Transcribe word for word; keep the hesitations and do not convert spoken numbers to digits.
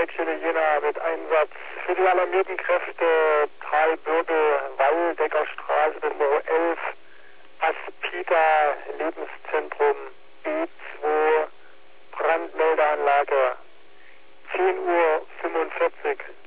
Leitstelle Jena mit Einsatz für die alarmierten Kräfte Talbürgel, Walldeckerstraße, Nummer elf, Aspida, Lebenszentrum B zwei, Brandmeldeanlage, zehn Uhr fünfundvierzig.